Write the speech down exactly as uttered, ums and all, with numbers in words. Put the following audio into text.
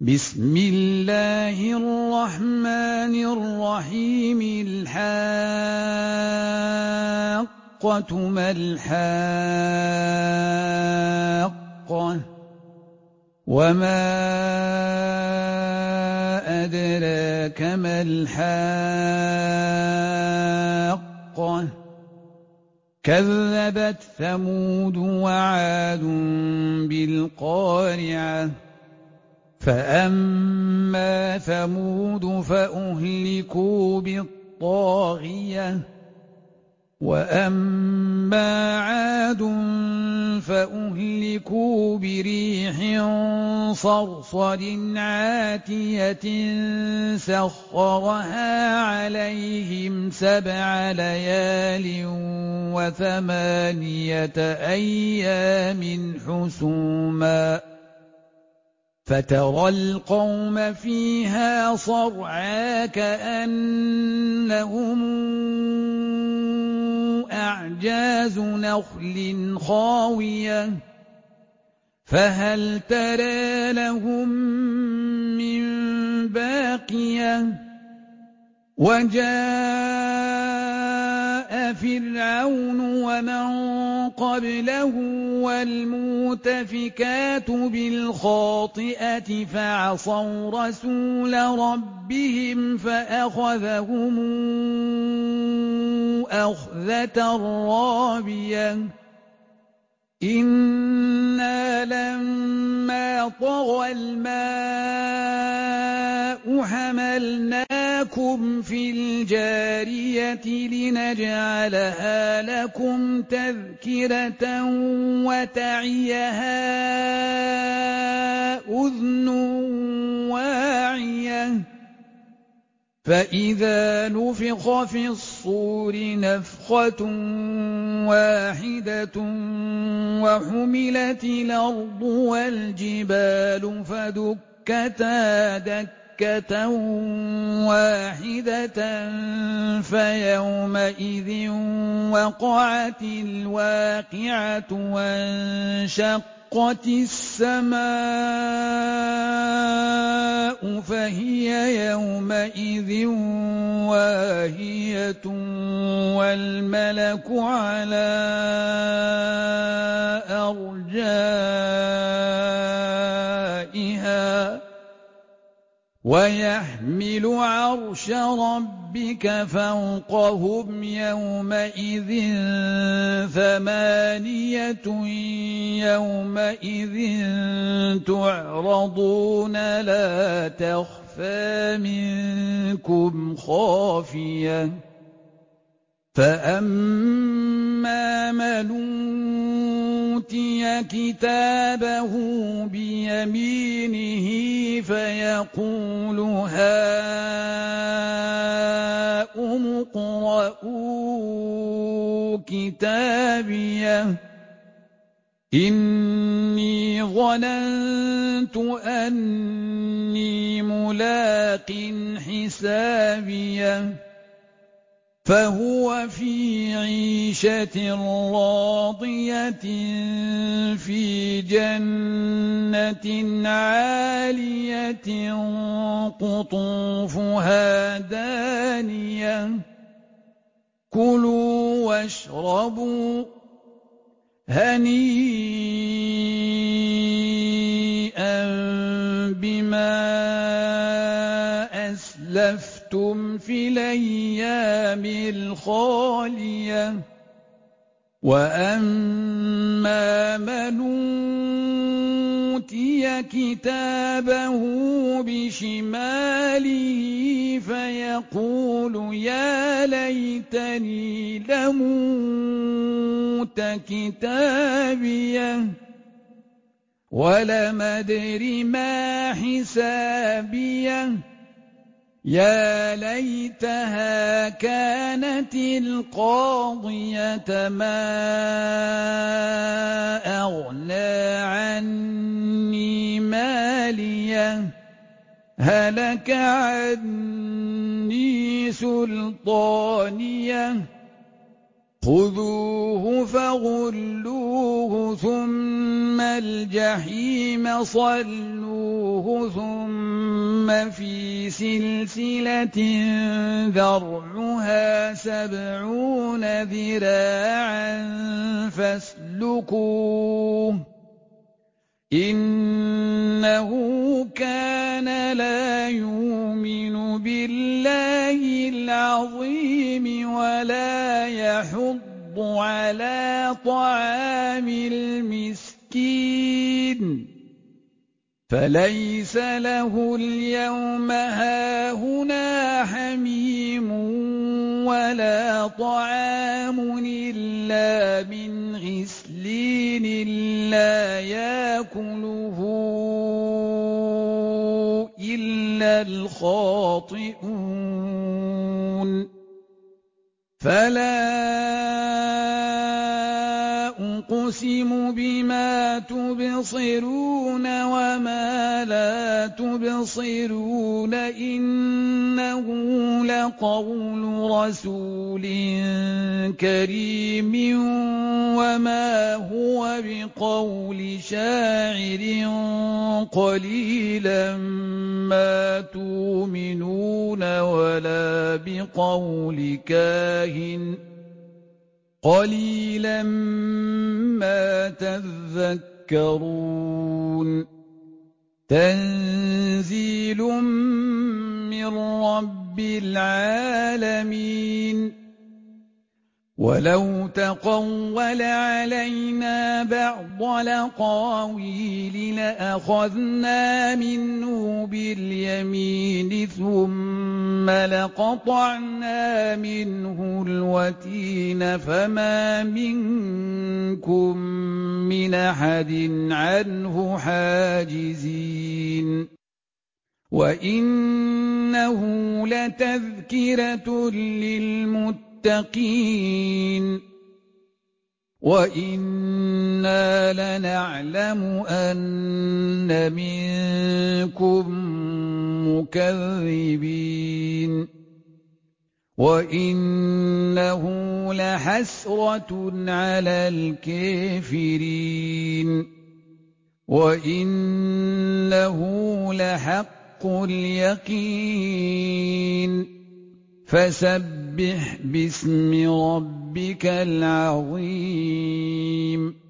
بسم الله الرحمن الرحيم الحاقة ما الحاقة وما أدراك ما الحاقة كذبت ثمود وعاد بالقارعة فأما ثمود فأهلكوا بالطاغية وأما عاد فأهلكوا بريح صرصر عاتية سخرها عليهم سبع ليال وثمانية أيام حسوما فترى القوم فيها صرعى كأنهم أعجاز نخل خاوية فهل ترى لهم من باقية وجاء فرعون ومن قبله والمؤتفكات بالخاطئة فعصوا رسول ربهم فأخذهم أخذة رابية إنا لما طغى الماء حملناكم في الجارية لنجعلها لكم تذكرة وتعيها أذن واعية فإذا نفخ في الصور نفخة واحدة وحملت الأرض والجبال فدكتا دكة واحدة فيومئذ وقعت الواقعة وانشقت السماء فهي يومئذ واهية والملك على أرجائها ويحمل عرش ربك فوقهم يومئذ ثمانية يومئذ تعرضون لا تخفى منكم خافية فأما من أوتي كتابه بيمينه فيقول هاؤم اقرءوا كتابيه إني ظننت أني ملاق حسابيه فهو في عيشة راضية في جنة عالية قطوفها دانية كلوا واشربوا هنيئا بما أسلفتم في الأيام الخالية وأما من أوتي كتابه بشماله فيقول يا ليتني لم أوت كتابيه ولم أدر ما حسابيه يا ليتها كانت القاضية ما أغنى عني ماليه هلك عني سلطانيه خذوه فغلوه ثم الجحيم صلوه ثم ثم في سلسلة ذرعها سبعون ذراعا فاسلكوه إنه كان لا يؤمن بالله العظيم ولا يحض على طعام المسكين فليس له اليوم هاهنا حميم ولا طعام إلا من غسلين لا يأكله إلا الخاطئون فلا أقسم بما تبصرون وما لا تبصرون إنه لقول رسول كريم وما هو بقول شاعر قليلا ما تؤمنون ولا بقول كاهن قليلا ما تذكرون تنزيل من رب العالمين ولو تقول علينا بعض الأقاويل لأخذنا منه باليمين ثم لقطعنا منه الوتين فما منكم من أحد عنه حاجزين وإنه لتذكرة للمتقين المتقين وإنا لنعلم أن منكم مكذبين وإنه لحسرة على الكافرين وإنه لحق اليقين فسبح باسم ربك العظيم